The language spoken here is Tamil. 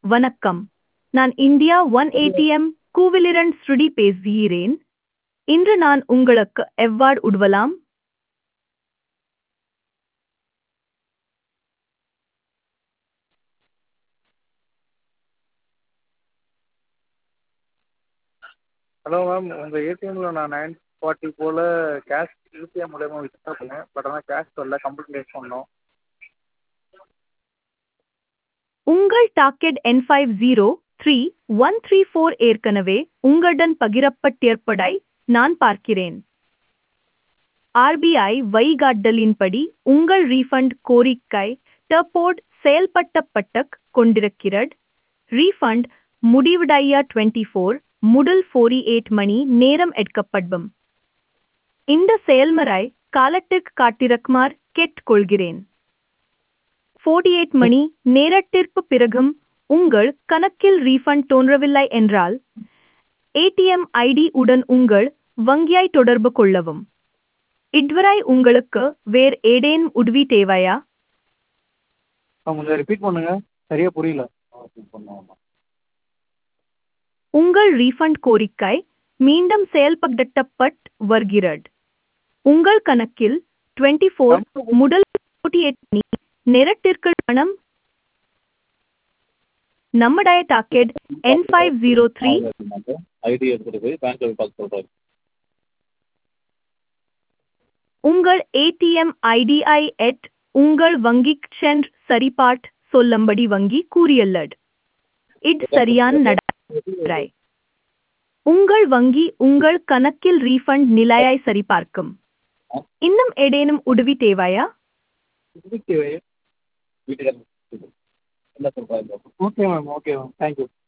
வணக்கம். நான் இந்தியா ஒன் ஏடிஎம் கூவிலிரண்ட் ஸ்ருடி பேசுகிறேன். இன்று நான் உங்களுக்கு எவ்வாறு உதவலாம்? ஹலோ மேம், உங்கள் ஏடிஎம்மில் நான் 9:40 போல் கேஷ் யூபிஐ மூலயமா வித்ட்ரா பண்ணேன். பட் ஆனால் கேஷ் வரல. கம்ப்ளைண்ட் ரைஸ் பண்ணோம். உங்கள் டாக்கெட் N503134 ஏற்கனவே உங்களுடன் பகிரப்பட்டிருப்பதை நான் பார்க்கிறேன். ஆர்பிஐ வழிகாட்டலின்படி உங்கள் ரீஃபண்ட் கோரிக்கை தற்போது செயல்படுத்தப்பட்டுக் கொண்டிருக்கிறது. ரீஃபண்ட் முடிவடைய 24 முதல் 48 மணி நேரம் எடுக்கப்படும். இந்த செயல்முறை காலத்திற்கு காத்திருக்குமாறு கேட்டுக்கொள்கிறேன். 48 மணி நேரத்திற்கு பிறகும் உங்கள் கணக்கில் ரீஃபண்ட் தோன்றவில்லை என்றால் ஏடிஎம் ஐடி உடன் உங்கள் வங்கியை தொடர்பு கொள்ளவும். இதுவரை உங்களுக்கு வேறு ஏதேனும் உதவி தேவையா? கொஞ்சம் ரிப்பீட் பண்ணுங்க, சரியாக புரியல. உங்கள் ரீஃபண்ட் கோரிக்கை மீண்டும் செயல்படுத்தப்பட்டு வருகிறது. உங்கள் கணக்கில் 24 முதல் 48 மணி நேரத்திற்குள் பணம் நம்முடைய டாக்கெட் N503 ஐடி எடுத்துகிட்டு போய் பேங்க்கில் பார்த்து சொல்கிறாரு. உங்கள் ஏடிஎம் ஐடியை உங்கள் வங்கிக்கு சென்று சரிபார்த்து சொல்லும்படி வங்கி கூறியுள்ளது. இது சரியான நடைமுறை. உங்கள் வங்கி உங்கள் கணக்கில் ரீஃபண்ட் நிலையை சரிபார்க்கும். இன்னும் ஏதேனும் உதவி தேவையா? Okay ma'am, okay ma'am, thank you.